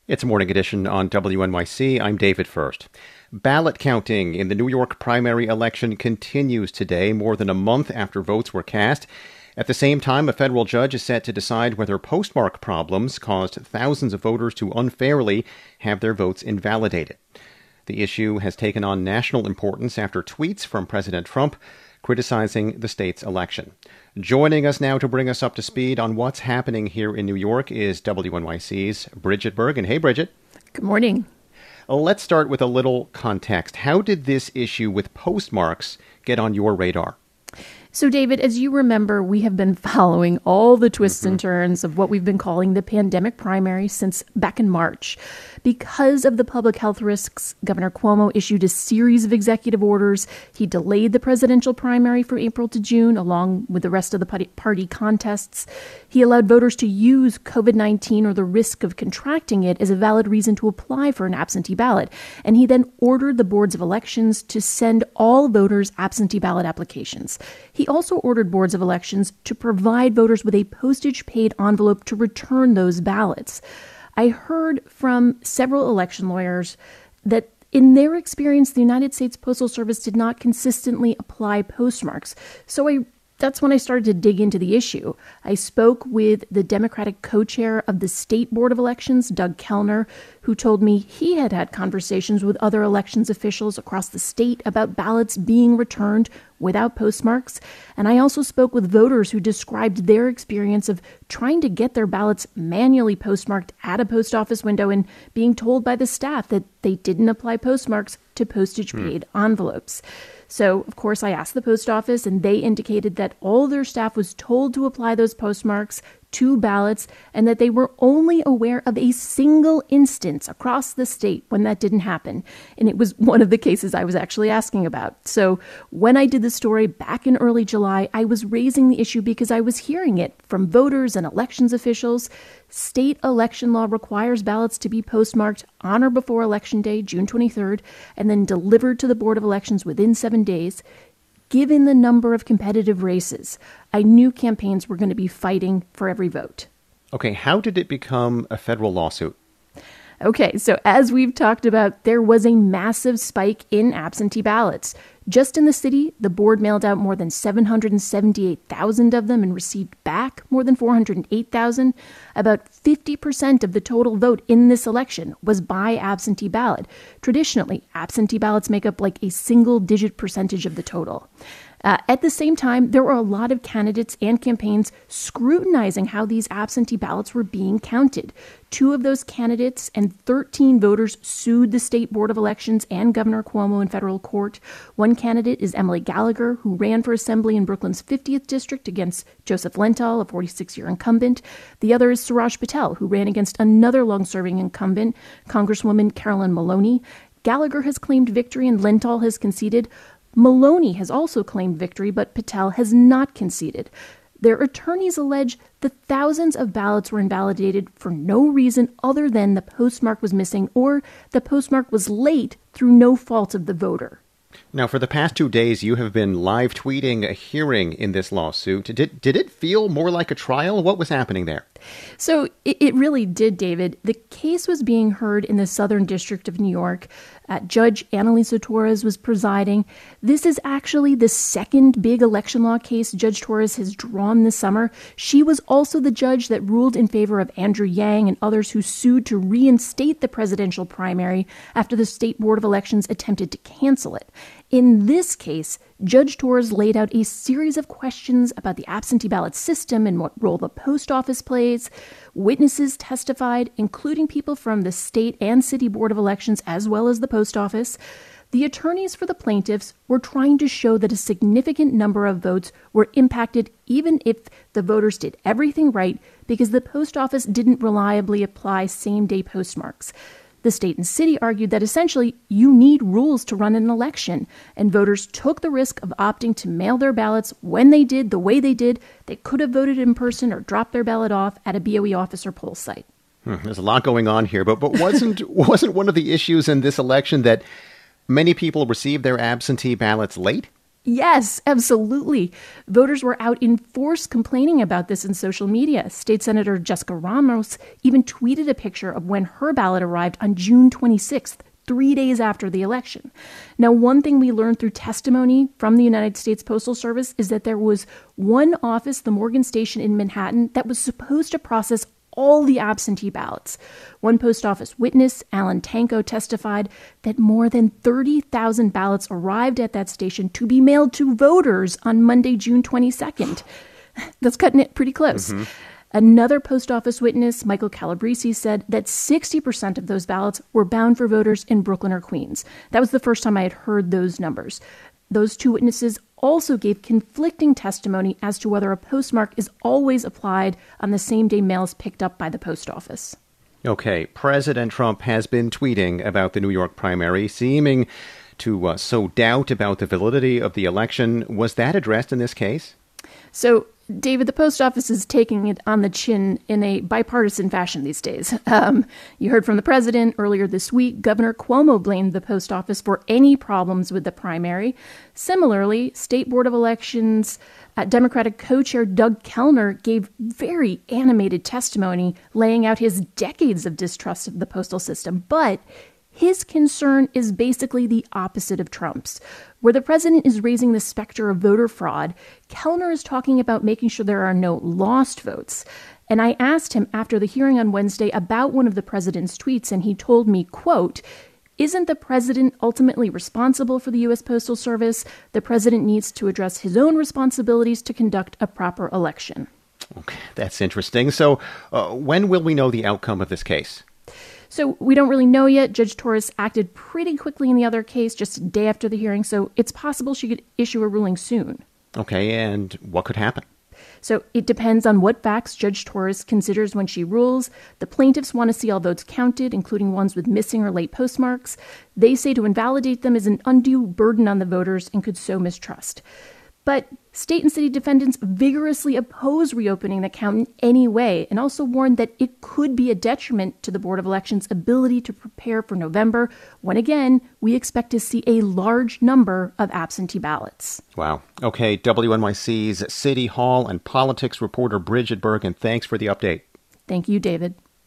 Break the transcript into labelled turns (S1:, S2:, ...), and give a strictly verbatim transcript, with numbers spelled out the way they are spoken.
S1: It's a morning edition on W N Y C. I'm David First. Ballot counting in the New York primary election continues today, more than a month after votes were cast. At the same time, a federal judge is set to decide whether postmark problems caused thousands of voters to unfairly have their votes invalidated. The issue has taken on national importance after tweets from President Trump criticizing the state's election. Joining us now to bring us up to speed on what's happening here in New York is W N Y C's Bridget Bergen. Hey, Bridget.
S2: Good morning.
S1: Let's start with a little context. How did this issue with postmarks get on your radar?
S2: So, David, as you remember, we have been following all the twists mm-hmm. and turns of what we've been calling the pandemic primary since back in March. Because of the public health risks, Governor Cuomo issued a series of executive orders. He delayed the presidential primary from April to June, along with the rest of the party contests. He allowed voters to use COVID nineteen or the risk of contracting it as a valid reason to apply for an absentee ballot. And he then ordered the boards of elections to send all voters absentee ballot applications. He also ordered boards of elections to provide voters with a postage-paid envelope to return those ballots. I heard from several election lawyers that in their experience, the United States Postal Service did not consistently apply postmarks. So I That's when I started to dig into the issue. I spoke with the Democratic co-chair of the State Board of Elections, Doug Kellner, who told me he had had conversations with other elections officials across the state about ballots being returned without postmarks. And I also spoke with voters who described their experience of trying to get their ballots manually postmarked at a post office window and being told by the staff that they didn't apply postmarks to postage-paid hmm. envelopes. So, of course, I asked the post office, and they indicated that all their staff was told to apply those postmarks to ballots and that they were only aware of a single instance across the state when that didn't happen. And it was one of the cases I was actually asking about. So when I did the story back in early July, I was raising the issue because I was hearing it from voters and elections officials. State election law requires ballots to be postmarked on or before Election Day, June twenty-third, and then delivered to the Board of Elections within seven days. Given the number of competitive races, I knew campaigns were going to be fighting for every vote.
S1: Okay, how did it become a federal lawsuit?
S2: Okay, so as we've talked about, there was a massive spike in absentee ballots. Just in the city, the board mailed out more than seven hundred seventy-eight thousand of them and received back more than four hundred eight thousand. About fifty percent of the total vote in this election was by absentee ballot. Traditionally, absentee ballots make up like a single-digit percentage of the total. Uh, at the same time, there were a lot of candidates and campaigns scrutinizing how these absentee ballots were being counted. Two of those candidates and thirteen voters sued the State Board of Elections and Governor Cuomo in federal court. One candidate is Emily Gallagher, who ran for assembly in Brooklyn's fiftieth district against Joseph Lenthal, a forty-six-year incumbent. The other is Suraj Patel, who ran against another long-serving incumbent, Congresswoman Carolyn Maloney. Gallagher has claimed victory and Lenthal has conceded. Maloney has also claimed victory, but Patel has not conceded. Their attorneys allege the thousands of ballots were invalidated for no reason other than the postmark was missing or the postmark was late through no fault of the voter.
S1: Now, for the past two days, you have been live tweeting a hearing in this lawsuit. Did did it feel more like a trial? What was happening there?
S2: So it, it really did, David. The case was being heard in the Southern District of New York. Uh, Judge Annalisa Torres was presiding. This is actually the second big election law case Judge Torres has drawn this summer. She was also the judge that ruled in favor of Andrew Yang and others who sued to reinstate the presidential primary after the State Board of Elections attempted to cancel it. In this case, Judge Torres laid out a series of questions about the absentee ballot system and what role the post office plays. Witnesses testified, including people from the state and city board of elections, as well as the post office. The attorneys for the plaintiffs were trying to show that a significant number of votes were impacted even if the voters did everything right because the post office didn't reliably apply same-day postmarks. The state and city argued that essentially you need rules to run an election, and voters took the risk of opting to mail their ballots when they did the way they did. They could have voted in person or dropped their ballot off at a B O E office or poll site.
S1: Hmm, there's a lot going on here, but but wasn't wasn't one of the issues in this election that many people received their absentee ballots late?
S2: Yes, absolutely. Voters were out in force complaining about this in social media. State Senator Jessica Ramos even tweeted a picture of when her ballot arrived on June twenty-sixth, three days after the election. Now, one thing we learned through testimony from the United States Postal Service is that there was one office, the Morgan Station in Manhattan, that was supposed to process all the absentee ballots. One post office witness, Alan Tanko, testified that more than thirty thousand ballots arrived at that station to be mailed to voters on Monday, June twenty-second. That's cutting it pretty close. Mm-hmm. Another post office witness, Michael Calabrese, said that sixty percent of those ballots were bound for voters in Brooklyn or Queens. That was the first time I had heard those numbers. Those two witnesses also gave conflicting testimony as to whether a postmark is always applied on the same day mail is picked up by the post office.
S1: Okay, President Trump has been tweeting about the New York primary, seeming to uh, sow doubt about the validity of the election. Was that addressed in this case?
S2: So, David, the post office is taking it on the chin in a bipartisan fashion these days. Um, you heard from the president earlier this week. Governor Cuomo blamed the post office for any problems with the primary. Similarly, State Board of Elections uh, Democratic co-chair Doug Kellner gave very animated testimony laying out his decades of distrust of the postal system. But his concern is basically the opposite of Trump's. Where the president is raising the specter of voter fraud, Kellner is talking about making sure there are no lost votes. And I asked him after the hearing on Wednesday about one of the president's tweets, and he told me, quote, "Isn't the president ultimately responsible for the U S Postal Service? The president needs to address his own responsibilities to conduct a proper election."
S1: Okay, that's interesting. So uh, when will we know the outcome of this case?
S2: So we don't really know yet. Judge Torres acted pretty quickly in the other case just a day after the hearing, so it's possible she could issue a ruling soon.
S1: Okay, and what could happen?
S2: So it depends on what facts Judge Torres considers when she rules. The plaintiffs want to see all votes counted, including ones with missing or late postmarks. They say to invalidate them is an undue burden on the voters and could sow mistrust. But state and city defendants vigorously oppose reopening the count in any way and also warned that it could be a detriment to the Board of Elections' ability to prepare for November, when again, we expect to see a large number of absentee ballots.
S1: Wow. Okay, W N Y C's City Hall and politics reporter Bridget Bergen, thanks for the update.
S2: Thank you, David.